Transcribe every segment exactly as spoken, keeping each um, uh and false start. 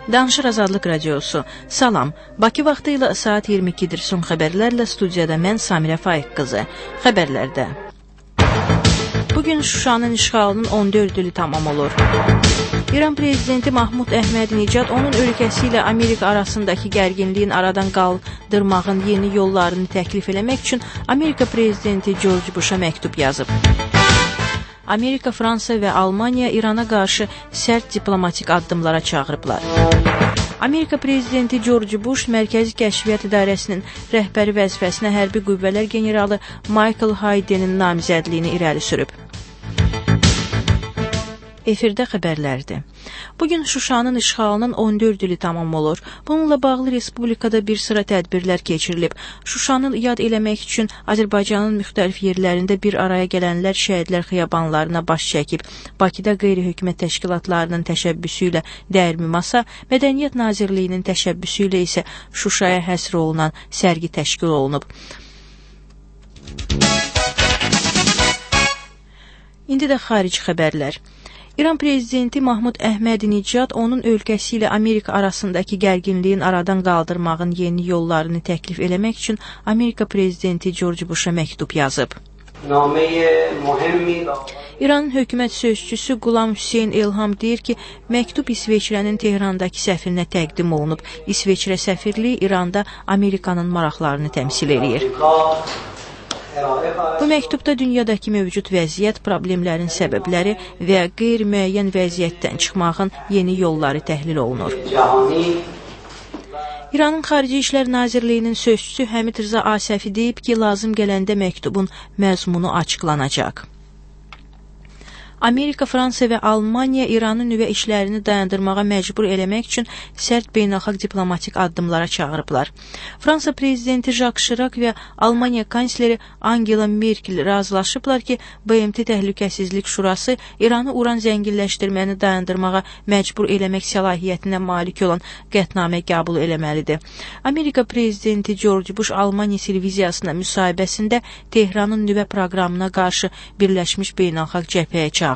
Danışır Azadlıq Radiosu. Salam. Bakı vaxtı ilə saat iyirmi ikidir. Son xəbərlərlə studiyada mən Samirə Faiq qızı. Xəbərlərdə. Bugün Şuşanın işğalının on dörd ili tamam olur. İran prezidenti Mahmud Əhmədi-Nicad onun ölkəsi ilə Amerika arasındakı gərginliyin aradan qaldırmağın yeni yollarını təklif eləmək üçün Amerika prezidenti George Bush'a məktub yazıb. Amerika, Fransa və Almaniya İrana qarşı sərt diplomatik addımlara çağırıblar. Amerika prezidenti George Bush Mərkəzi Kəşfiyyat İdarəsinin rəhbəri vəzifəsinə hərbi qüvvələr generalı Michael Hayden'in namizədliyini irəli sürüb. Efirdə xəbərlərdir. Bugün Şuşanın işğalının on dörd ili tamam olur. Bununla bağlı Respublikada bir sıra tədbirlər keçirilib. Şuşanı yad eləmək üçün Azərbaycanın müxtəlif yerlərində bir araya gələnlər şəhidlər xiyabanlarına baş çəkib. Bakıda qeyri-hökumət təşkilatlarının təşəbbüsü ilə Dəyirmi Masa, Mədəniyyət Nazirliyinin təşəbbüsü ilə isə Şuşaya həsr olunan sərgi təşkil olunub. İndi də xarici xəbərlər. İran prezidenti Mahmud Əhmədi-Nicad onun ölkəsi ilə Amerika arasındakı gərginliyin aradan qaldırmağın yeni yollarını təklif eləmək üçün Amerika prezidenti George Bush'a məktub yazıb. İranın hökumət sözçüsü Qulam Hüseyn Elham deyir ki, məktub İsveçrənin Tehrandakı səfirinə təqdim olunub. İsveçrə səfirliyi İranda Amerikanın maraqlarını təmsil edir. Bu məktubda dünyadakı mövcud vəziyyət, problemlərin səbəbləri və qeyri-müəyyən vəziyyətdən çıxmağın yeni yolları təhlil olunur. İranın Xarici İşlər Nazirliyinin sözçüsü Həmid Rza Asəfi deyib ki, lazım gələndə məktubun məzmunu açıqlanacaq. Amerika, Fransa və Almaniya İranın nüvə işlərini dayandırmağa məcbur eləmək üçün sərt beynəlxalq diplomatik addımlara çağırıblar. Fransa prezidenti Jacques Chirac və Almaniya kansleri Angela Merkel razılaşıblar ki, B M T Təhlükəsizlik Şurası İranı uran zənginləşdirməni dayandırmağa məcbur eləmək səlahiyyətinə malik olan qətnamə qəbul eləməlidir. Amerika prezidenti George Bush Almaniya televiziyasına müsahibəsində Tehranın nüvə proqramına qarşı Birləşmiş Beynəlxalq Cəbhəyə çağırıb.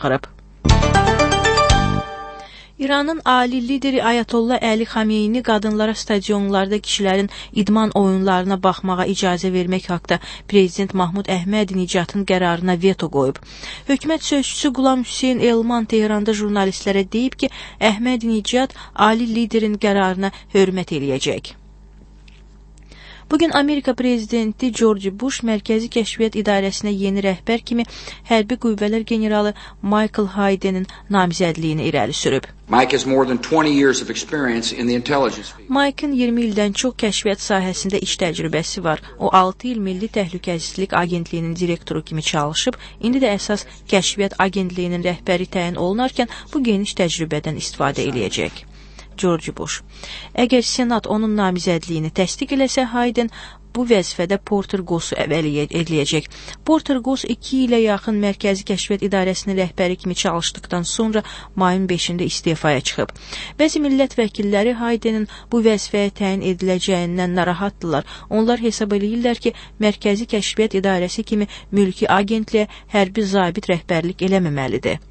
İranın ali lideri Ayətullah Əli Xameyni qadınlara stadionlarda kişilərin idman oyunlarına baxmağa icazə vermək haqda prezident Mahmud Əhmədi-Nicadın qərarına veto qoyub. Hökumət sözçüsü Qulam Hüseyn Elman Tehranda jurnalistlərə deyib ki, Əhmədi-Nicad ali liderin qərarına hörmət eləyəcək. Bugün Amerika prezidenti George Bush Mərkəzi Kəşfiyyat İdarəsinə yeni rəhbər kimi hərbi qüvvələr generalı Michael Hayden'in namizədliyini irəli sürüb. Mike'ın iyirmi ildən çox kəşfiyyat sahəsində iş təcrübəsi var. O altı il Milli Təhlükəsizlik Agentliyinin direktoru kimi çalışıb, indi də əsas kəşfiyyat agentliyinin rəhbəri təyin olunarkən bu geniş təcrübədən istifadə eləyəcək. George Bush. Əgər Senat onun namizədliyini təsdiq eləsə, Hayden bu vəzifədə Porter Goss'u əvəliyyət ediləcək. Porter Goss iki ilə yaxın Mərkəzi Kəşfiyyat İdarəsinin rəhbəri kimi çalışdıqdan sonra mayın beşində istefaya çıxıb. Bəzi millət vəkilləri Hayden'in bu vəzifəyə təyin ediləcəyindən narahatdırlar. Onlar hesab edirlər ki, Mərkəzi Kəşfiyyat İdarəsi kimi mülki agentliyə hərbi zabit rəhbərlik eləməməlidir.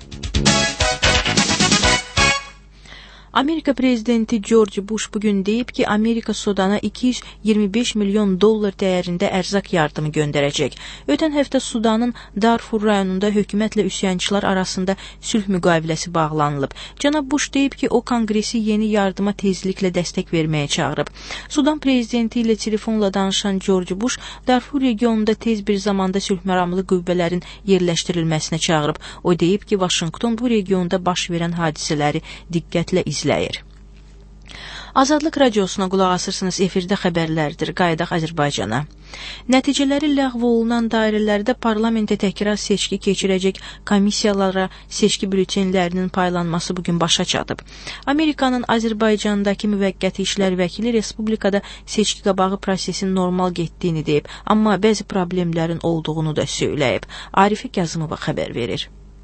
Amerika prezidenti George Bush bugün deyib ki, Amerika Sudana iki yüz iyirmi beş milyon dollar dəyərində ərzaq yardımı göndərəcək. Ötən həftə Sudanın Darfur rayonunda hökumətlə üsyançılar arasında sülh müqaviləsi bağlanılıb. Cənab Bush deyib ki, o konqresi yeni yardıma tezliklə dəstək verməyə çağırıb. Sudan prezidenti ilə telefonla danışan George Bush, Darfur regionunda tez bir zamanda sülhməramlı qüvvələrin yerləşdirilməsinə çağırıb. O deyib ki, Vaşinqton bu regionda baş verən hadisələri diqqətlə izləyir. Azadlıq Radiosuna qulaq asırsınız, efirdə xəbərlərdir. Qayıdaq Azərbaycana. Nəticələri ləğv olunan dairələrdə parlamentə təkrar seçki keçirəcək komissiyalara seçki bültenlərinin paylanması bugün başa çatıb. Amerikanın Azərbaycandakı müvəqqəti işlər vəkili Respublikada seçki qabağı prosesin normal getdiyini deyib, amma bəzi problemlərin olduğunu da söyləyib. Arifə Kazımova xəbər verir.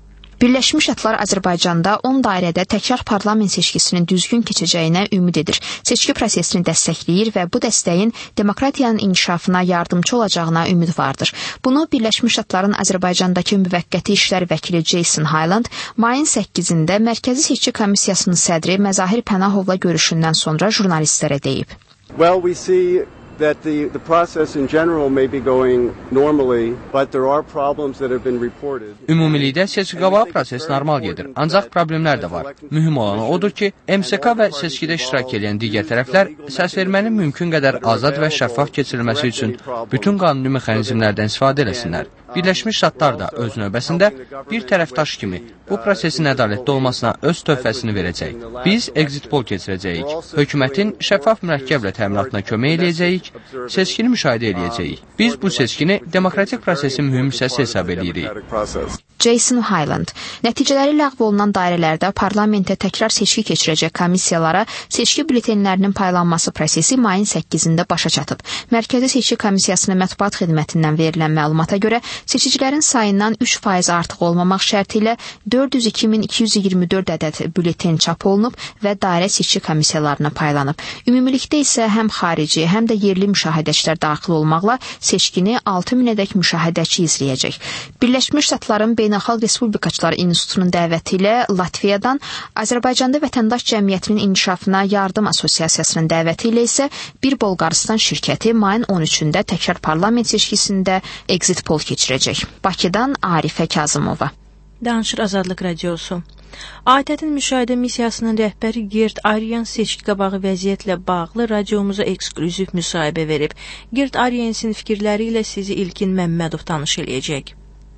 Birləşmiş Ştatlar Azərbaycanda on dairədə təkrar parlament seçkisinin düzgün keçəcəyinə ümid edir. Seçki prosesini dəstəkləyir və bu dəstəyin demokratiyanın inkişafına yardımcı olacağına ümid vardır. Bunu Birləşmiş Ştatların Azərbaycandakı müvəqqəti işlər vəkili Jason Hyland mayın səkkizində Mərkəzi Seçki Komissiyasının sədri Məzahir Pənahovla görüşündən sonra jurnalistlərə deyib. Well, we see that the, the process in general may be going normally, but there are problems that have been reported. Ümumilikdə seçki-qabağı proses normal gedir, ancaq problemlər də var. Mühüm olan odur ki, M S K və seçkidə iştirak edən digər tərəflər səsvermənin mümkün qədər azad və şəffaf keçirilməsi üçün bütün qanuni mexanizmlərdən istifadə eləsinlər. Birləşmiş Ştatlar da öz növbəsində bir tərəfdaş kimi bu prosesin ədalətli olmasına öz töhfəsini verəcək. Biz exit poll keçirəcəyik. Hökumətin şəffaf mürəkkəblə təminatına kömək eləyəcəyik, seçkini müşahidə eləyəcəyik. Biz bu seçkini demokratik prosesin mühüm hissəsi hesab edirik. Jason Hyland, nəticələri ləğv olunan dairələrdə parlamentə təkrar seçki keçirəcək komissiyalara seçki bültenlərinin paylanması prosesi mayın səkkizində başa çatıb. Mərkəzi Seçki Komissiyasının mətbuat xidmətindən verilən məlumata görə seçicilərin sayından üç faiz artıq olmamaq şərti ilə dörd yüz iki min iki yüz iyirmi dörd ədəd bülten çap olunub və dairə seçki komissiyalarına paylanıb. Ümumilikdə isə həm xarici, həm də yerli müşahidəçilər daxil olmaqla seçkini altı minədək müşahidəçi izləyəcək. Birləşmiş Ştatların Beynəlxalq Respublikaçılar İnstitutunun dəvəti ilə Latviyadan, Azərbaycanda vətəndaş cəmiyyətinin inkişafına yardım assosiasiyasının dəvəti ilə isə bir Bolqarıstan şirkəti mayın on üçündə təkrar parlament seçkisində exit poll keçirəcək. Bakıdan Arifə Kazımova. Danışır Azadlıq Radiosu. A T Ə-nin müşahidə missiyasının rəhbəri Gert Aryan seçki qabağı vəziyyətlə bağlı radiomuza eksklüziv müsahibə verib. Gert Aryansin fikirləri ilə sizi İlkin Məmmədov tanış eləyəcək.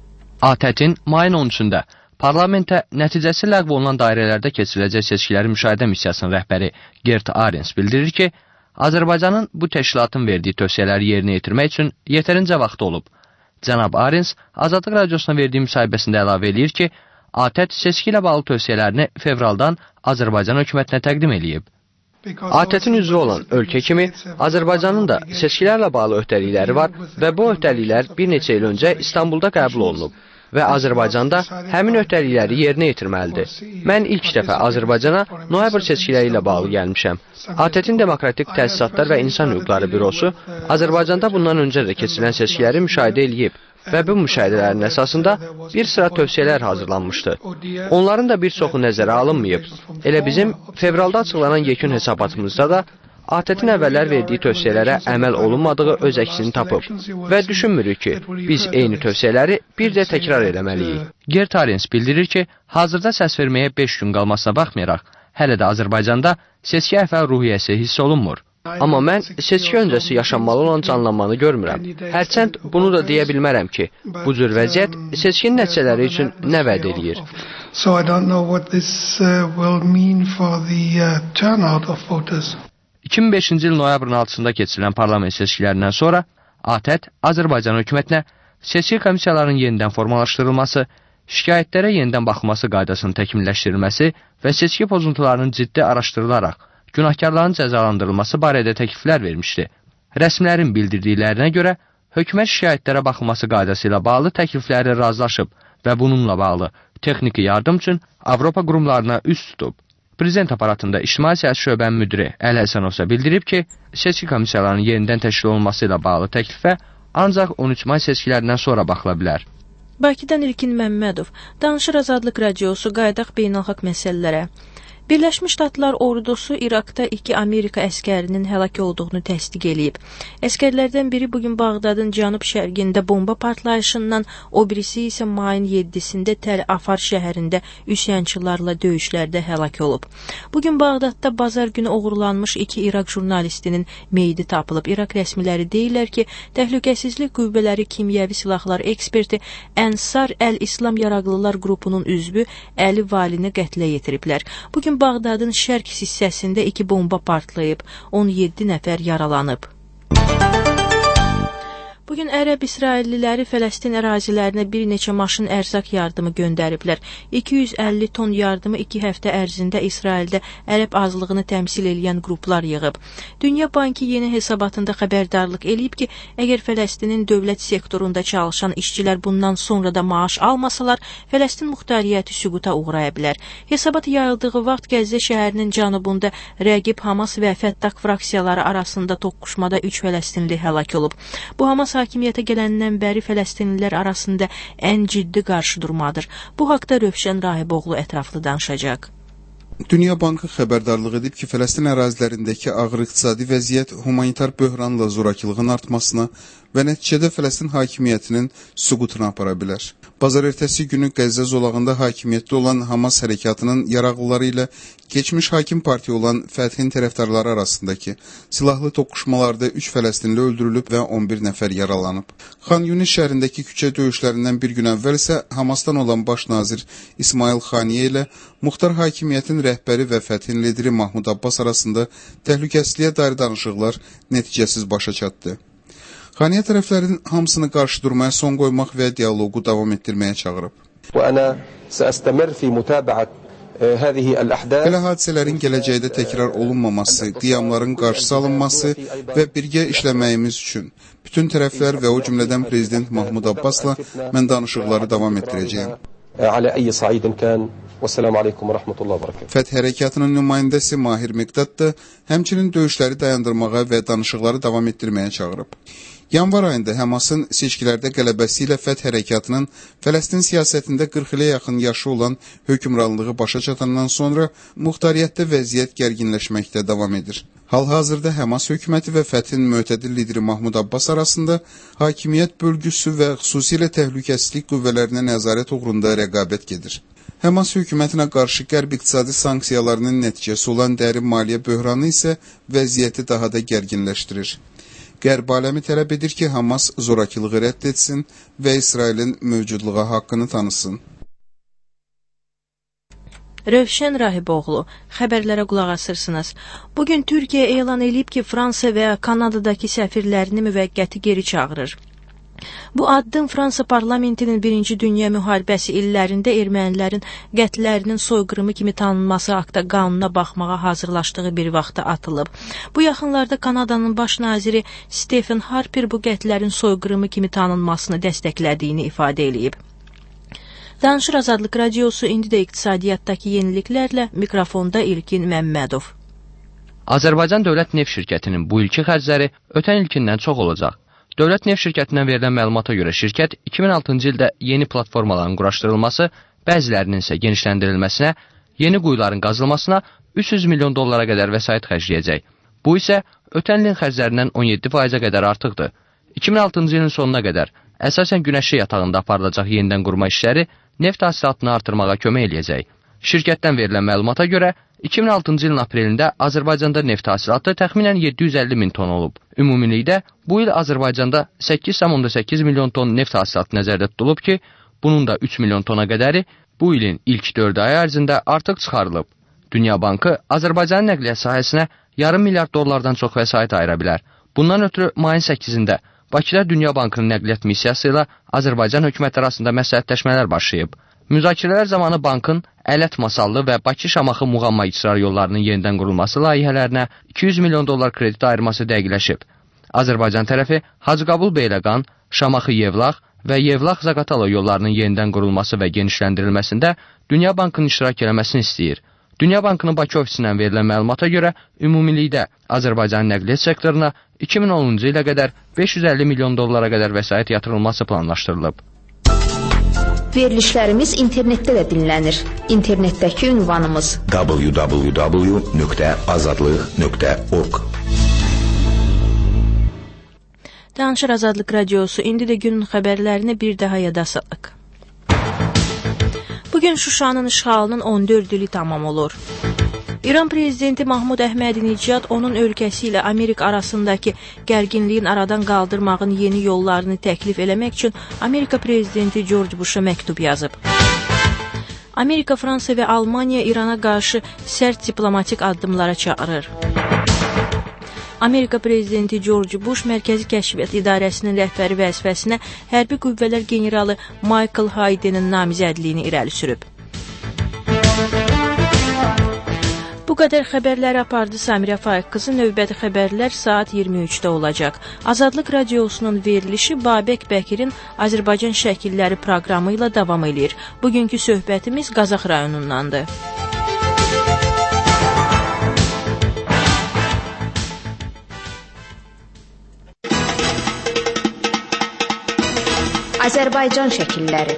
A T Ə-nin mayın on üçündə parlamentə nəticəsi ləğv olunan dairələrdə keçiriləcək seçkiləri müşahidə missiyasının rəhbəri Gert Aryan bildirir ki, Azərbaycanın bu təşkilatın verdiyi tövsiyələri yerinə yetirmək üçün yetərincə vaxtı olub. Cənab Arens Azadlıq Radiosuna verdiyi müsahibəsində əlavə edir ki, A T Ə seçki ilə bağlı tövsiyələrini fevraldan Azərbaycan hökumətinə təqdim eləyib. A T Ə-nin üzvü olan ölkə kimi Azərbaycanın da seçkilərlə bağlı öhdəlikləri var və bu öhdəliklər bir neçə il öncə İstanbulda qəbul olunub və Azərbaycanda həmin öhdəlikləri yerinə yetirməlidir. Mən ilk dəfə Azərbaycana noyabr seçkiləri ilə bağlı gəlmişəm. A T Ə-nin Demokratik Təsisatlar və İnsan Hüquqları Bürosu Azərbaycanda bundan öncə də keçirilən seçkiləri müşahidə eləyib və bu müşahidələrin əsasında bir sıra tövsiyələr hazırlanmışdı. Onların da bir çoxu nəzərə alınmayıb. Elə bizim fevralda açıqlanan yekun hesabatımızda da A T Ə-nin əvvəllər verdiyi tövsiyələrə əməl olunmadığı öz əksini tapıb və düşünmürük ki, biz eyni tövsiyələri bir də təkrar eləməliyik. Gert Arens bildirir ki, hazırda səs verməyə beş gün qalmasına baxmayaraq, hələ də Azərbaycanda seçki əfəl ruhiyyəsi hiss olunmur. Amma mən seçki öncəsi yaşanmalı olan canlanmanı görmürəm. Hərçənd bunu da deyə bilmərəm ki, bu cür vəziyyət seçkinin nəticələri üçün nə vəd edir. So I don't know what this uh, will mean for the uh, turnout of voters. iki min beşinci il noyabrın altısında keçirilən parlament seçkilərindən sonra A T Ə Azərbaycan hökumətinə seçki komissiyalarının yenidən formalaşdırılması, şikayətlərə yenidən baxılması qaydasının təkmilləşdirilməsi və seçki pozuntularının ciddi araşdırılaraq günahkarların cəzalandırılması barədə təkliflər vermişdi. Rəsmilərin bildirdiklərinə görə, hökumət şikayətlərə baxılması qaydası ilə bağlı təklifləri razılaşıb və bununla bağlı texniki yardım üçün Avropa qurumlarına üst tutub. Prezident aparatında İctimai Siyasi Şöbənin müdiri Əli Həsənov isə bildirib ki, seçki komissiyalarının yenidən təşkil olunması ilə bağlı təklifə ancaq on üç may seçkilərindən sonra baxıla bilər. Bakıdan İlkin Məmmədov, Danışır Azadlıq Radiosu, qayıdaq beynəlxalq məsələlərə. Birləşmiş Ştatlar ordusu İraqda iki Amerika əskərinin həlak olduğunu təsdiq eləyib. Əskərlərdən biri bugün Bağdadın cənub-şərqində bomba partlayışından, o birisi isə mayın yeddisində Təl Afar şəhərində üsyançılarla döyüşlərdə həlak olub. Bugün Bağdadda bazar günü oğurlanmış iki İraq jurnalistinin meyidi tapılıb. İraq rəsmiləri deyirlər ki, Təhlükəsizlik Qüvvələri Kimyəvi Silahlar eksperti Ənsar Əl-İslam Yaraqlılar qrupunun üzvü Əli Valini qətlə yetiriblər. Bugün Bağdadın şərq hissəsində iki bomba partlayıb, on yeddi nəfər yaralanıb. Bugün Ərəb İsrailliləri Fələstin ərazilərinə bir neçə maşın ərzaq yardımı göndəriblər. iki yüz əlli ton yardımı iki həftə ərzində İsraildə Ərəb azlığını təmsil edən qruplar yığıb. Dünya Bankı yeni hesabatında xəbərdarlıq eləyib ki, əgər Fələstinin dövlət sektorunda çalışan işçilər bundan sonra da maaş almasalar, Fələstin muxtariyyəti süquta uğraya bilər. Hesabat yayıldığı vaxt Qəzza şəhərinin cənubunda rəqib Hamas və Fəttah fraksiyaları arasında toqquşmada üç Fələstinli həlak olub. Bu Hamas hakimiyyətə gələndən bəri Fələstinlilər arasında ən ciddi qarşıdurmadır. Bu haqda Rövşən Rahiboğlu ətraflı danışacaq. Dünya Bankı xəbərdarlıq edib ki, Fələstin ərazilərindəki ağır iqtisadi vəziyyət humanitar böhranla zorakılığın artmasına və nəticədə Fələstin hakimiyyətinin süqutuna apara bilər. Bazar ertəsi günü Qəzza zolağında hakimiyyətdə olan Hamas hərəkatının yaraqlıları ilə keçmiş hakim partiya olan Fəthin tərəfdarları arasındakı silahlı toqquşmalarda üç Fələstinli öldürülüb və on bir nəfər yaralanıb. Xan Yunis şəhərindəki küçə döyüşlərindən bir gün əvvəl isə Hamasdan olan baş nazir İsmail Xaniyə ilə muxtar hakimiyyətin rəhbəri və Fəthin lideri Mahmud Abbas arasında təhlükəsizliyə dair danışıqlar nəticəsiz başa çatdı. Xaniyə tərəflərin hamısını qarşı durmaya son qoymaq və dialoqu davam etdirməyə çağırıb. Belə hadisələrin gələcəkdə təkrar olunmaması, qiyamların qarşısı alınması və birgə işləməyimiz üçün bütün tərəflər və o cümlədən Prezident Mahmud Abbasla mən danışıqları davam etdirəcəyəm. Fəth hərəkatının nümayəndəsi Mahir Miqdad da həmçinin döyüşləri dayandırmağa və danışıqları davam etdirməyə çağırıb. Yanvar ayında Həmasın seçkilərdə qələbəsi ilə Fəth hərəkatının Fələstin siyasətində qırx ilə yaxın yaşı olan hökmranlığı başa çatandan sonra muxtariyyətdə vəziyyət gərginləşməkdə davam edir. Hal-hazırda Həmas hökuməti və Fəthin mötədir lideri Mahmud Abbas arasında hakimiyyət bölgüsü və xüsusilə təhlükəsizlik qüvvələrinə nəzarət uğrunda rəqabət gedir. Həmas hökumətinə qarşı qərb iqtisadi sanksiyalarının nəticəsi olan dərin maliyyə böhranı isə vəziyyəti daha da gərginləşdirir. Qərb aləmi tələb edir ki, Hamas zorakılığı rədd etsin və İsrailin mövcudluğa haqqını tanısın. Rövşən Rahiboğlu, xəbərlərə qulaq asırsınız. Bugün Türkiyə elan edib ki, Fransa və Kanadadakı səfirlərini müvəqqəti geri çağırır. Bu addım Fransa parlamentinin Birinci Dünya müharibəsi illərində ermənilərin qətlərinin soyqırımı kimi tanınması haqda qanuna baxmağa hazırlaşdığı bir vaxtda atılıb. Bu yaxınlarda Kanadanın baş naziri Stephen Harper bu qətlərin soyqırımı kimi tanınmasını dəstəklədiyini ifadə edib. Danışır Azadlıq Radiosu indi də iqtisadiyyatdakı yeniliklərlə mikrofonda İlkin Məmmədov. Azərbaycan Dövlət Neft Şirkətinin bu ilki xərcləri ötən ilkindən çox olacaq. Dövlət Neft Şirkətindən verilən məlumata görə şirkət iki min altıncı ildə yeni platformaların quraşdırılması, bəzilərinin isə genişləndirilməsinə, yeni quyuların qazılmasına üç yüz milyon dollara qədər vəsait xərcləyəcək. Bu isə ötən ilin xərclərindən on yeddi faiza qədər artıqdır. iki min altıncı ilin sonuna qədər əsasən günəşli yatağında aparılacaq yenidən qurma işləri neft hasilatını artırmağa kömək eləyəcək. Şirkətdən verilən məlumata görə iki min altıncı ilin aprelində Azərbaycanda neft hasilatı təxminən yeddi yüz əlli min ton olub. Ümumilikdə bu il Azərbaycanda səkkiz tam səkkiz milyon ton neft hasilatı nəzərdə tutulub ki, bunun da üç milyon tona qədəri bu ilin ilk dörd ay ərzində artıq çıxarılıb. Dünya Bankı Azərbaycanın nəqliyyat sahəsinə yarım milyard dollardan çox vəsait ayıra bilər. Bundan ötürü mayın səkkizində Bakıda Dünya Bankının nəqliyyat missiyası ilə Azərbaycan hökuməti arasında məsləhətləşmələr başlayıb. Müzakirələr zamanı bankın Ələt Masallı və Bakı-Şamaxı Muğamma İçrar yollarının yenidən qurulması layihələrinə iki yüz milyon dollar kredit ayırması dəqiqləşib. Azərbaycan tərəfi Hacıqabul-Beyləqan, Şamaxı-Yevlax və Yevlax-Zaqatala yollarının yenidən qurulması və genişləndirilməsində Dünya Bankının iştirak eləməsini istəyir. Dünya Bankının Bakı ofisindən verilən məlumata görə ümumilikdə Azərbaycan nəqliyyat sektoruna iki min onuncu ilə qədər beş yüz əlli milyon dollara qədər vəsait yatırılması planlaşdırılıb. Verilişlərimiz internetdə də dinlənir. İnternetdəki ünvanımız w w w nöqtə azadlıq nöqtə org. Danışır Azadlıq Radiosu indi də günün xəbərlərini bir daha yada salaq. Bugün Şuşanın işğalının on dörd ili tamam olur. İran prezidenti Mahmud Əhmədi-Nicad onun ölkəsi ilə Amerika arasındakı gərginliyin aradan qaldırmağın yeni yollarını təklif eləmək üçün Amerika prezidenti George Bush'a məktub yazıb. Amerika, Fransa və Almaniya İrana qarşı sərt diplomatik addımlara çağırır. Amerika prezidenti George Bush Mərkəzi Kəşfiyyat İdarəsinin rəhbəri vəzifəsinə Hərbi Qüvvələr generalı Michael Hayden'in namizədliyini irəli sürüb. Bu qədər xəbərləri apardı Samirə Faiq qızı. Növbəti xəbərlər saat iyirmi üçdə olacaq. Azadlıq radiosunun verilişi Babək Bəkirin Azərbaycan şəkilləri proqramı ilə davam edir. Bugünkü söhbətimiz Qazax rayonundandır. Azərbaycan şəkilləri.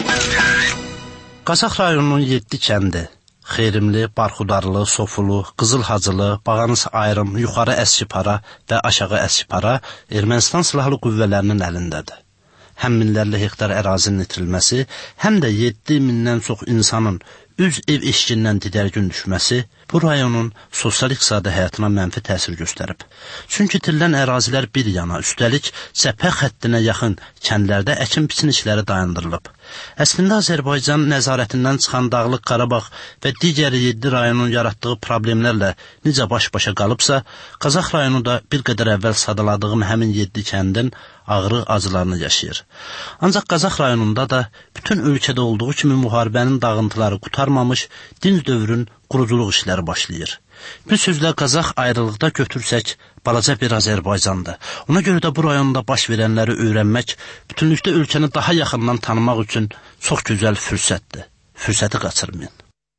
Qazax rayonunun yeddi kəndi Xeyrimli, Barxudarlı, Sofulu, Qızılhacılı, Bağanız ayrım, Yuxarı Əskipara və Aşağı Əskipara Ermənistan silahlı qüvvələrinin əlindədir. Həm minlərlə hektar ərazinin itirilməsi, həm də yeddi mindən çox insanın üz ev eşkindən didərgün düşməsi bu rayonun sosial-iqtisadi həyatına mənfi təsir göstərib. Çünki itirilən ərazilər bir yana, üstəlik cəbhə xəttinə yaxın kəndlərdə əkin-biçin işləri dayandırılıb. Əslində Azərbaycan nəzarətindən çıxan Dağlıq Qarabağ və digər yeddi rayonun yaratdığı problemlərlə necə baş-başa qalıbsa, Qazax rayonu da bir qədər əvvəl sadaladığım həmin yeddi kəndin ağrı acılarını yaşayır. Ancaq Qazax rayonunda da bütün ölkədə olduğu kimi müharibənin dağıntıları qutarmamış, dinc dövrün quruculuq işləri başlayır. Bir sözlə Qazax ayrılıqda götürsək, balaca bir Azərbaycandır. Ona görə də bu rayonda baş verənləri öyrənmək, bütünlükdə ölkəni daha yaxından tanımaq üçün çox gözəl fürsətdir. Fürsəti qaçırmayın.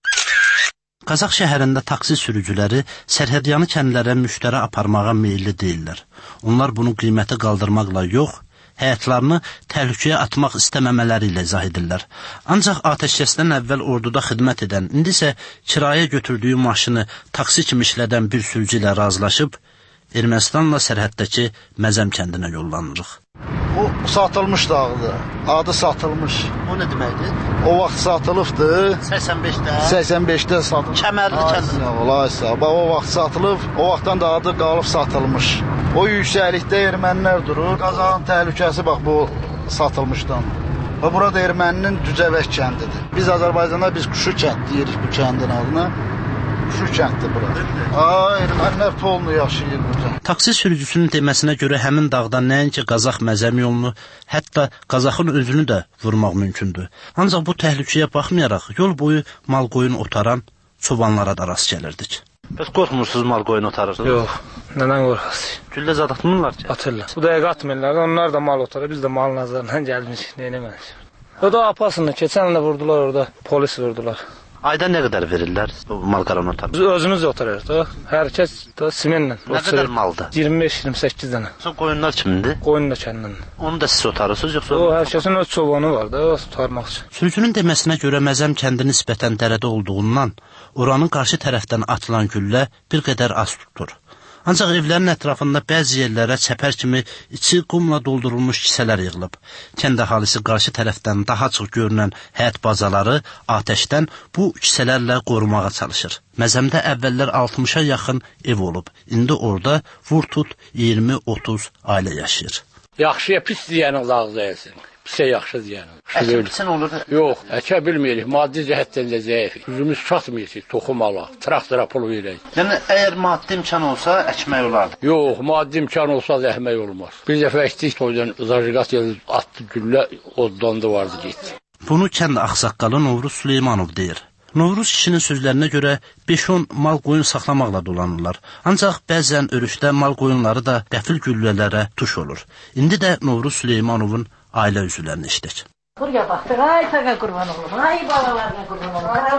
Qazax şəhərində taksi sürücüləri sərhədyanı kəndlərə müştəri aparmağa meyilli deyirlər. Onlar bunu qiyməti qaldırmaqla yox, həyatlarını təhlükəyə atmaq istəməmələri ilə izah edirlər. Ancaq atəşkəsdən əvvəl orduda xidmət edən, indi isə kirayə götürdüyü maşını taksi kimi işlədən bir sürücü ilə razılaşıb, Ermənistanla sərhəddəki Məzəm kəndinə yollanırıq. Bu satılmış dağdır, adı satılmış. O nə deməkdir? O vaxt satılıbdı. səksən beşdə? səksən beşdə satılıb. Kəmərli kəndinə. Olaysa, o vaxt satılıb, o vaxtdan da adı qalıb satılmış. O yüksəklikdə ermənilər durur. Qazaxın təhlükəsi bax bu satılmışdan. Və burada erməninin Düzəvək kəndidir. Biz Azərbaycanda biz Quşu kənd deyirik bu kəndin adına. Quşu kənddir bura. Aa, ermənilər polnu yaşayır burada. Taksi sürücüsünün deməsinə görə həmin dağdan nəinki Qazax Məzəm yolunu, hətta Qazaxın özünü də vurmaq mümkündür. Ancaq bu təhlükəyə baxmayaraq yol boyu mal qoyun otaran çobanlara da rast gəlirdik. Bəs qorxmursunuz mal qoyun otarırsınız? Yox, nədən qorxasınız? Güllə zad atmırlar ki? Atırlar. Bu dəqiqə atmırlar, onlar da mal otarır, biz də malın azarından gəlmişik, neyləmədik. O da apasını, keçən də vurdular orada, polis vurdular. Ayda nə qədər verirlər mal qaranı otarır? Biz özümüz otarırıq da, hər kəs da simenlə. Nə qədər maldır? iyirmi beş iyirmi səkkiz dənə. Sonra qoyunlar kimindir? Qoyun da kəndinin. Onu da siz otarırsınız yoxsa? O, hər kəsin öz çobanı var da, otarmaq üçün. Sürücünün deməsinə görə Məzəm kəndi nisbətən dərədə olduğundan, oranın qarşı tərəfdən atılan güllə bir qədər az tutur. Ancaq evlərin ətrafında bəzi yerlərə çəpər kimi içi qumla doldurulmuş kisələr yığılıb. Kənd əhalisi qarşı tərəfdən daha çox görünən həyət bazaları atəşdən bu kisələrlə qorumağa çalışır. Məzəmdə əvvəllər altmışa yaxın ev olub. İndi orada vur tut iyirmi otuz ailə yaşayır. Yaxşıya pis deyən uzaq deyilsin. Pisə yaxşı deyən. Əkən olur? Yox, əkə bilmirik. Maddi cəhətdən də zəif. Gücümüz çatmır ki, toxum alaq, traktora pul verək. Yəni, əgər maddi imkan olsa, əkmək olardı? Yox, maddi imkan olsa da əkmək olmaz. Bir dəfə əkdik, oradan zajiqat yeri atdı güllə, oddandı vardı, getdi. Bunu kənd ağsaqqalı Novruz Süleymanov deyir. Novruz kişinin sözlərinə görə beş on mal qoyun saxlamaqla dolanırlar. Ancaq bəzən örüşdə mal qoyunları da qəfil güllələrə tuş olur. İndi də Novruz Süleymanovun ailə üzvlərini işlək. Buraya baxdıq, ay taqa qurban olum, ay balalarına qurban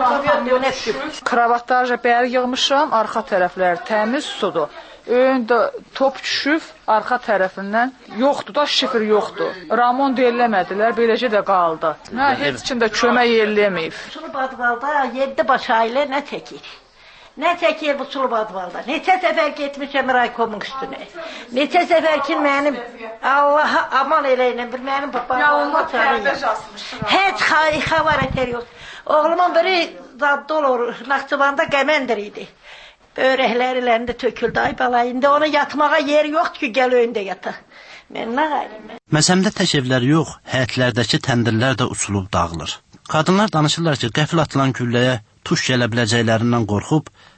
olum. Kravatlarca bəri yığmışam, arxa tərəfləri təmiz sudur. Öyündə top düşüb, arxa tərəfindən yoxdur da, şifr yoxdur. Ramon eləmədilər, beləcə də qaldı. Nə, heç kim də kömək elləməyib. Sulu Badvalda yeddi baş ailə nə çəkir? Nə çəkir bu Sulu Badvalda? Neçə səfər getmişəm raykomun üstünə. Neçə səfər ki, mənim Allaha aman eləyinə, bir mənim babamla çağırıyam. Heç xavar ətər yox. Oğlumun biri zadda olur, Naxçıvanda qəməndir idi. Öyrəklərində töküldü, ay bala, indi ona yatmağa yer yoxdur ki, gəl öyündə yata. Mən nə qayım? Məzəmdə tək evlər yox, həyətlərdəki təndirlər də uçulub dağılır. Qadınlar danışırlar ki, qəfil atılan gülləyə tuş gələ biləcəklərindən qorxub,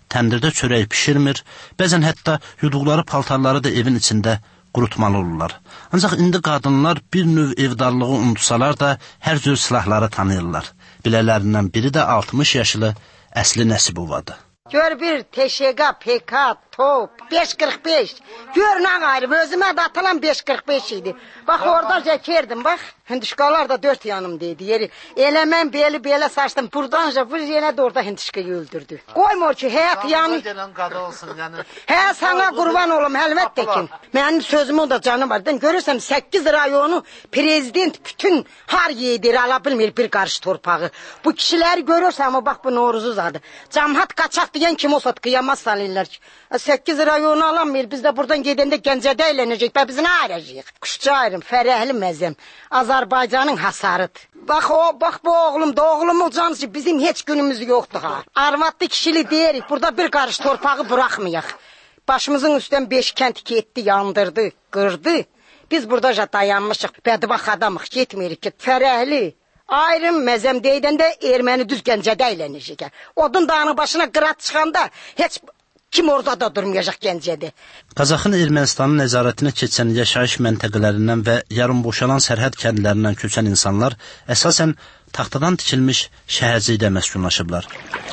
təndirdə çörək pişirmir, bəzən hətta yuduqları paltarları da evin içində qurutmalı olurlar. Ancaq indi qadınlar bir növ evdarlığı unutsalar da hər cür silahları tanıyırlar. Bilələrindən biri də altmış yaşlı Əsli Nəsibovadır. Gör bir teşega, peka, top, beş qırx beş. Gör nə ayrı, özümə də atılan beş qırx beş idi. Bax orada çəkirdim, bax. Hindişkalar da dört yanımdaydı yeri. Elə mən beli belə saçdım. Buradanca bu yenə də orada hindişkayı öldürdü. Qoymur ki, həyat yanı. Hə, sana qurban olum, əlbəttə ki. Mənim sözümün da canı var. Görürsən, səkkiz rayonu prezident bütün har yedir, ala bilmir bir qarış torpağı. Bu kişiləri görürsən, ama bax bu Novruzuz adı. Cəmhat qaçaq deyən kim olsa qıyamaz salırlar ki. səkkiz rayonu alamır, biz də buradan gedəndə Gəncədə eylənəcək, və biz nə ayıracaq? Quşçayırım, fərəhli məzəm. Azərbaycanın hasarıdır. Bax o, bax bu oğlum da oğlum olacağımız ki bizim heç günümüz yoxdur ha. Arvatlı kişili deyirik, burada bir qarış torpağı bırakmayaq. Başımızın üstdən beş kənd getdi, yandırdı, qırdı. Biz buradaca dayanmışıq, bədbax adamıq, getmirik ki. Fərəhli, ayrım məzəm deydəndə erməni düz Gəncədə eylənəcək. Odun dağının başına qırat çıxanda heç... Kim orada da durmayacaq Gəncədə? Qazaxın Ermənistanın nəzarətinə keçən yaşayış məntəqələrindən və yarım boşalan sərhəd kəndlərindən köçən insanlar əsasən taxtadan tikilmiş şəhərcikdə məskunlaşıblar.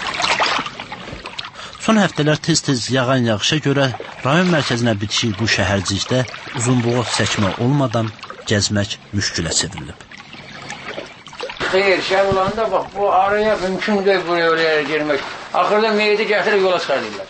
Son həftələr tez-tez yağan yağışa görə rayon mərkəzinə bitişik bu şəhərcikdə uzunboğaz çəkmə olmadan gəzmək müşkülə çevrilib. Xeyr, şəhər olanda bax, bu araya mümkün deyil buraya oraya girmək. Axırda meyidi gətirib yola çıxarırlar.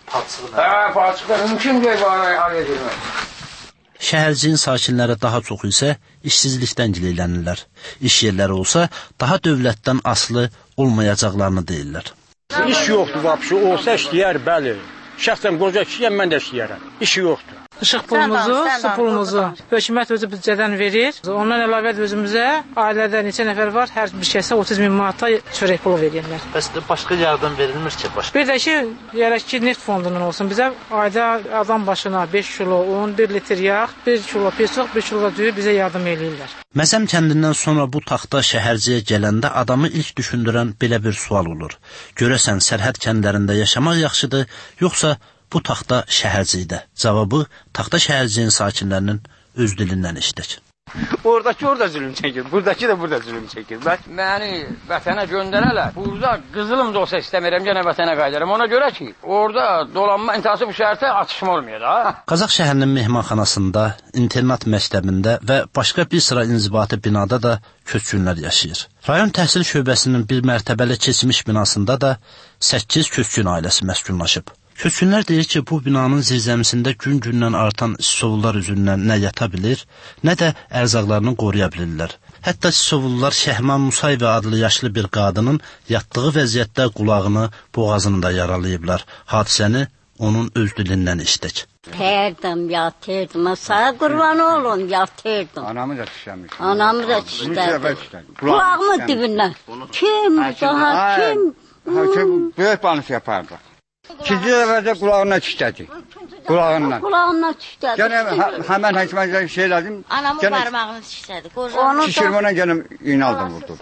Hə, palçıqlar mümkün deyil bu araya araya girmək. Şəhərciyin sakinləri daha çox isə işsizlikdən gileylənirlər. İş yerləri olsa daha dövlətdən asılı olmayacaqlarını deyirlər. İş yoxdur, vapşı olsa işləyər, bəli. Şəxsən qoca kişiyəm, mən də işləyərəm. İşi yoxdur. İşıq pulumuzu, su pulumuzu hökumət özü büdcədən verir. Ondan əlavə özümüzə ailədə neçə nəfər var, hər bir kəsə otuz min manata çörək pulu verirlər. Bəs başqa yardım verilmir ki? Başqa? Bir də ki, yerək ki, neft fondundan olsun. Bizə ayda adam başına beş kilo un, bir litr yağ, bir kilo pesoq, bir kilo düyü bizə yardım eləyirlər. Məzəm kəndindən sonra bu taxta şəhərciyə gələndə adamı ilk düşündürən belə bir sual olur. Görəsən, sərhəd kəndlərində yaşamaq yaxşıdır, yoxsa bu taxta şəhərcikdə? Cavabı taxta şəhərciyin sakinlərinin öz dilindən eşidək. Oradakı orada zülüm çəkir, buradakı da burada zülüm çəkir. Məni vətənə göndərələr. Burada qızılım da olsa istəmirəm, yenə vətənə qaydaram. Ona görə ki, orada dolanma intihası bu şəhərdə atışma olmuyor da. Qazax şəhərinin mehmanxanasında, internat məktəbində və başqa bir sıra inzibati binada da köçkünlər yaşayır. Rayon təhsil şöbəsinin bir mərtəbəli keçmiş binasında da səkkiz köçkün ailəsi məskunlaşıb. Köçkünlər deyir ki, bu binanın zirzəmisində gün-gündən artan sisovullar üzündən nə yata bilir, nə də ərzaqlarını qoruya bilirlər. Hətta sisovullar Şəhman Musayevə adlı yaşlı bir qadının yatdığı vəziyyətdə qulağını, boğazını da yaralayıblar. Hadisəni onun öz dilindən eşidək. Terdim, yatırdım. Sağ qurban olun, yatırdım. Anamı da çişləmiş. Anamı da çişlədi. Kulağımın dibindən. Kim, daha kim? Kim, böyük banısı yapardı. İkinci dəfədə qulağına çişlədi. Qulağından. Qulağından çişlədi. Gənə həmən həkiməcə şey elədim. Anamın parmağını çişlədi. Şişirmənə gələm iğnə aldım vurdu.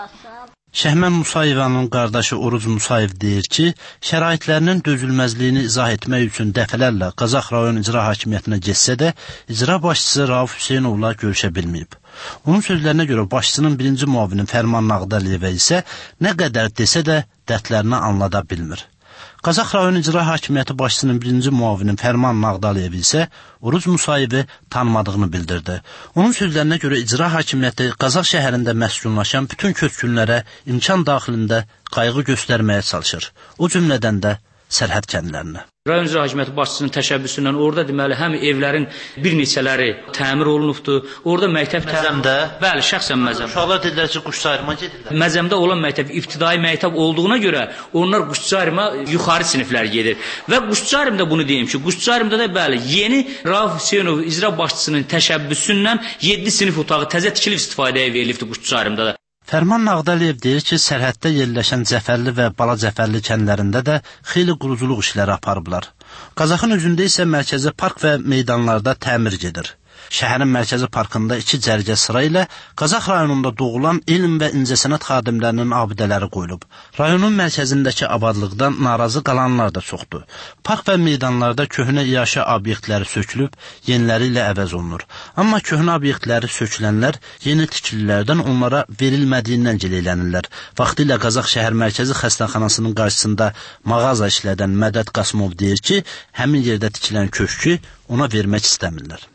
Şəhmən Musayevanın qardaşı Oruz Musayev deyir ki, şəraitlərinin dözülməzliyini izah etmək üçün dəfələrlə Qazax rayon icra hakimiyyətinə getsə də, icra başçısı Rauf Hüseynovla görüşə bilməyib. Onun sözlərinə görə başçının birinci muavinin Fərman Nağdəliyevə isə nə qədər desə də dərdlərini anlada bilmir. Qazax rayon icra hakimiyyəti başçısının birinci muavinin Fərman Nağdaliyev isə Oruz Musayevi tanımadığını bildirdi. Onun sözlərinə görə icra hakimiyyəti Qazax şəhərində məskunlaşan bütün köçkünlərə imkan daxilində qayğı göstərməyə çalışır. O cümlədən də sərhəd kəndlərinə. Rayon icra hakimiyyəti başçısının təşəbbüsündən orada deməli həm evlərin bir neçələri təmir olunubdu. Orada məktəb Məzəmdə, bəli, şəxsən Məzəm. Uşaqlar dedilər ki, quşçayırma gedirlər. Məzəmdə olan məktəb ibtidai məktəb olduğuna görə onlar quşçayırma yuxarı siniflər gedir. Və quşçayırımda bunu deyim ki, quşçayırımda da bəli, yeni Rauf Hüseynov icra başçısının təşəbbüsündən yeddi sinif otağı təzə tikilib istifadəyə verilibdi quşçayırımda da. Fərman Nağdaliyev deyir ki, sərhəddə yerləşən Cəfərli və Bala Cəfərli kəndlərində də xeyli quruculuq işləri aparıblar. Qazaxın özündə isə mərkəzi park və meydanlarda təmir gedir. Şəhərin mərkəzi parkında iki cərgə sıra ilə Qazax rayonunda doğulan elm və incəsənət xadimlərinin abidələri qoyulub. Rayonun mərkəzindəki abadlıqdan narazı qalanlar da çoxdur. Park və meydanlarda köhnə iaşə obyektləri sökülüb, yeniləri ilə əvəz olunur. Amma köhnə obyektləri sökülənlər yeni tikililərdən onlara verilmədiyindən gileylənirlər. Vaxtilə Qazax şəhər mərkəzi xəstəxanasının qarşısında mağaza işlədən Mədəd Qasımov deyir ki, həmin yerdə tikilən köşkü ona vermək istəmirlər.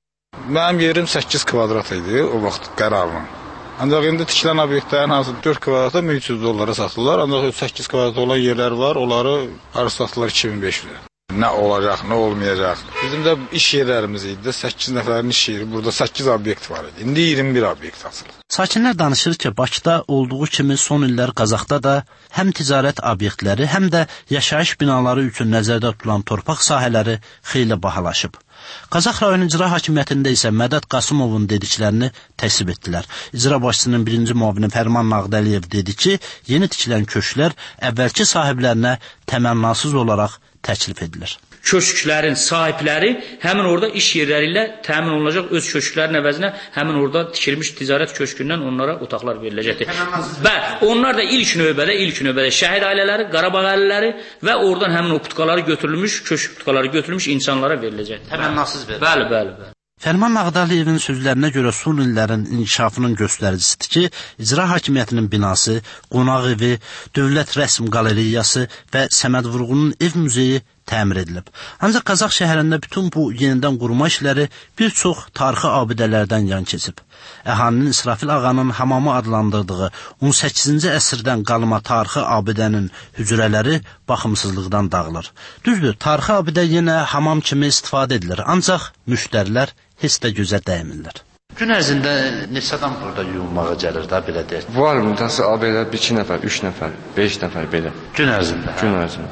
Mənim yerim səkkiz kvadrat idi o vaxt qərarla. Ancaq indi tikilən obyektlərin hansı dörd kvadrata min üç yüz dollara satılırlar. Ancaq səkkiz kvadrat olan yerlər var, onları arası satılırlar iki min beş yüzə. Nə olacaq, nə olmayacaq. Bizim də iş yerlərimiz idi, səkkiz nəfərin iş yeri, burada səkkiz obyekt var idi. İndi iyirmi bir obyekt açılır. Sakinlər danışır ki, Bakıda olduğu kimi son illər Qazaxda da həm ticarət obyektləri, həm də yaşayış binaları üçün nəzərdə tutulan torpaq sahələri xeyli bahalaşıb. Qazax rayon icra hakimiyyətində isə Mədəd Qasımovun dediklərini təsvib etdilər. İcra başçısının birinci müavini Fərman Nağdəliyev dedi ki, yeni tikilən köşklər əvvəlki sahiblərinə təmənnasız olaraq təklif edilir. Köşklərin sahibləri həmin orada iş yerləri ilə təmin olunacaq, öz köşklərin əvəzinə həmin orada tikilmiş ticarət köşkündən onlara otaqlar veriləcəkdir. Bəli, onlar da ilk növbədə, ilk növbədə şəhid ailələri, Qarabağ ailələri və oradan həmin o putkaları götürülmüş, köşk putkaları götürülmüş insanlara veriləcəkdir. Təmənnasız verilir. Bəli, bəli, bəli. Fərman Nağdəliyevin sözlərinə görə son illərin inkişafının göstəricisidir ki, icra hakimiyyətinin binası, qonaq evi, dövlət rəsm qalereyası və Səməd Vurğunun ev muzeyi təmir edilib. Ancaq Qazax şəhərində bütün bu yenidən qurma işləri bir çox tarixi abidələrdən yan keçib. Əhalinin İsrafil ağanın hamamı adlandırdığı on səkkizinci əsrdən qalma tarixi abidənin hücrələri baxımsızlıqdan dağılır. Düzdür, tarixi abidə yenə hamam kimi istifadə edilir, ancaq müştərilər heç də gözə dəymirlər. Gün ərzində neçə adam burada yuyunmağa gəlir də, belə deyək? Var müntəsi abidə bir iki nəfər, üç nəfər, beş nəfər belə. Gün ərzində? Gün ərzində.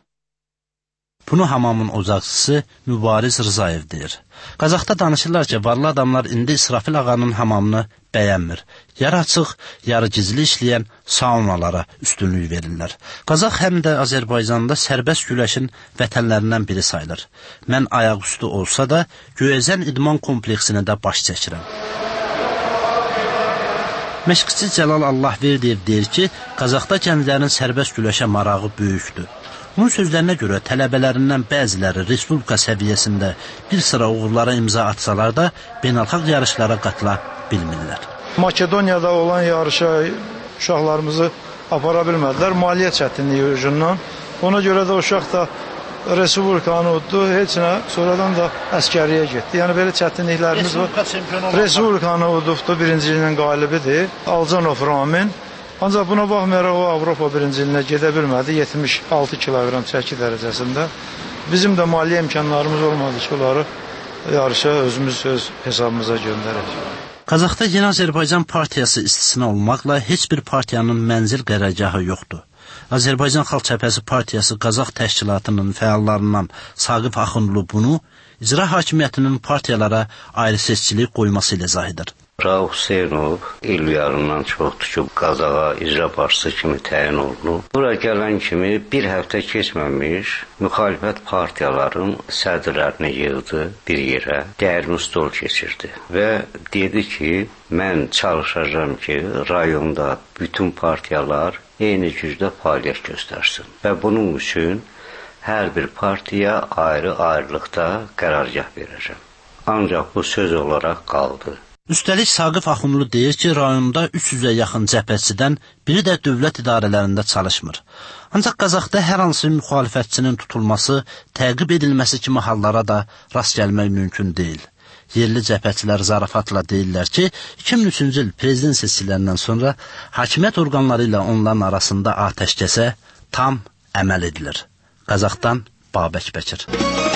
Bunu hamamın ocaqçısı Mübariz Rızayev deyir. Qazaxda danışırlar ki, varlı adamlar indi İsrafil ağanın hamamını bəyənmir. Yarı açıq, yarı gizli işləyən saunalara üstünlük verirlər. Qazax həm də Azərbaycanda sərbəst güləşin vətənlərindən biri sayılır. Mən ayaqüstü olsa da Göyəzən idman kompleksini də baş çəkirəm. Məşqçi Cəlal Allahverdiyev deyir ki, Qazaxda gənclərin sərbəst güləşə marağı böyükdür. Bunun sözlərinə görə tələbələrindən bəziləri respublika səviyyəsində bir sıra uğurlara imza atsalar da beynəlxalq yarışlara qatıla bilmirlər. Makedoniyada olan yarışa uşaqlarımızı apara bilmədilər maliyyə çətinliyi yüzündən. Ona görə də uşaq da respublikanı uddu, heç nə, sonradan da əskəriyə getdi. Yəni belə çətinliklərimiz var. Respublikanı udubdu, birinciliyin qalibidir. Alcanov Ramin. Ancaq buna baxmayaraq o Avropa birinciliyinə gedə bilmədi, yetmiş altı kiloqram çəki dərəcəsində. Bizim də maliyyə imkanlarımız olmadı ki, onları yarışa özümüz öz hesabımıza göndərək. Qazaxda Yeni Azərbaycan Partiyası istisna olmaqla heç bir partiyanın mənzil qərargahı yoxdur. Azərbaycan Xalq Cəbhəsi Partiyası Qazax təşkilatının fəallarından Saqif Axundlu bunu icra hakimiyyətinin partiyalara ayrı seçkilik qoyması ilə izah edir. Rauf Hüseynov il yarından çoxdur ki, Qazaxa icra başçısı kimi təyin olunub. Bura gələn kimi bir həftə keçməmiş müxalifət partiyaların sədrlərini yığdı bir yerə, dəyirmi stol keçirdi və dedi ki, mən çalışacağım ki, rayonda bütün partiyalar eyni gücdə fəaliyyət göstərsin və bunun üçün hər bir partiya ayrı-ayrılıqda qərargah verəcəm. Ancaq bu söz olaraq qaldı. Üstəlik Saqif Axundlu deyir ki, rayonda üç yüzə yaxın cəbhəçidən biri də dövlət idarələrində çalışmır. Ancaq Qazaxda hər hansı müxalifətçinin tutulması, təqib edilməsi kimi hallara da rast gəlmək mümkün deyil. Yerli cəbhəçilər zarafatla deyirlər ki, iki min üçüncü il prezident seçkilərindən sonra hakimiyyət orqanları ilə onların arasında atəşkəsə tam əməl edilir. Qazaxdan Babək Bəkir.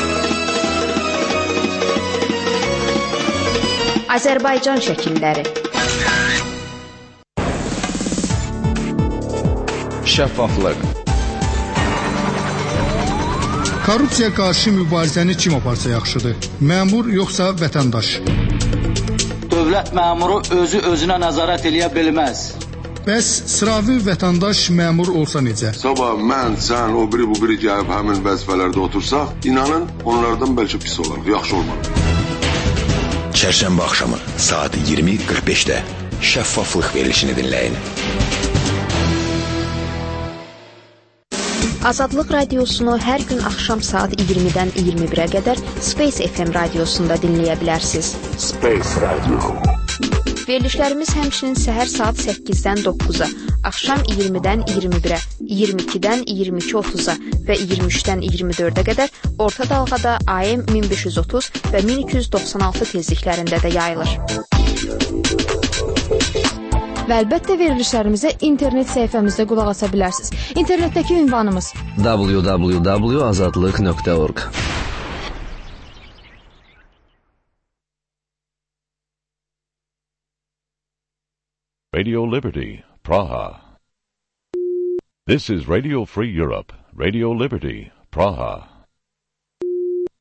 Azərbaycan şəkilləri. Şəffaflıq. Korrupsiya qarşı mübarizəni kim aparsa yaxşıdır? Məmur yoxsa vətəndaş? Dövlət məmuru özü özünə nəzarət eləyə bilməz. Bəs sıravi vətəndaş məmur olsa necə? Sabah mən, sən, o biri, bu biri gəlib həmin vəzifələrdə otursaq, inanın onlardan bəlkə pis olarıq, yaxşı olmalı. Çərşənbə axşamı saat iyirmi qırx beşdə şəffaflıq verilişini dinləyin. Azadlıq radiosunu hər gün axşam saat iyirmidən iyirmi birə qədər Space F M radiosunda dinləyə bilərsiniz. Space Radio. Verilişlərimiz həmçinin səhər saat səkkizdən doqquza, axşam iyirmidən iyirmi birə, iyirmi ikidən iyirmi iki otuz'a və iyirmi üçdən iyirmi dördə qədər orta dalğada A M min beş yüz otuz və min iki yüz doxsan altı tezliklərində də yayılır. Və əlbəttə verilişlərimizə internet səhifəmizdə qulaq asa bilərsiniz. İnternetdəki ünvanımız w w w nöqtə azadlıq nöqtə org. Radio Liberty, Praha. This is Radio Free Europe, Radio Liberty, Praha.